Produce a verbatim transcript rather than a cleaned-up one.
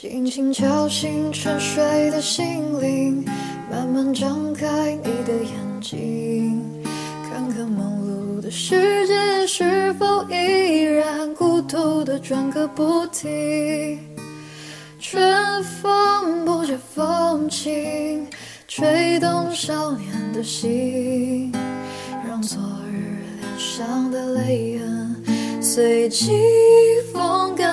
轻轻敲醒沉睡的心灵，慢慢张开你的眼睛，看看忙碌的世界是否依然孤独的转个不停。春风不解风情，吹动少年的心，让昨日脸上的泪痕随季风干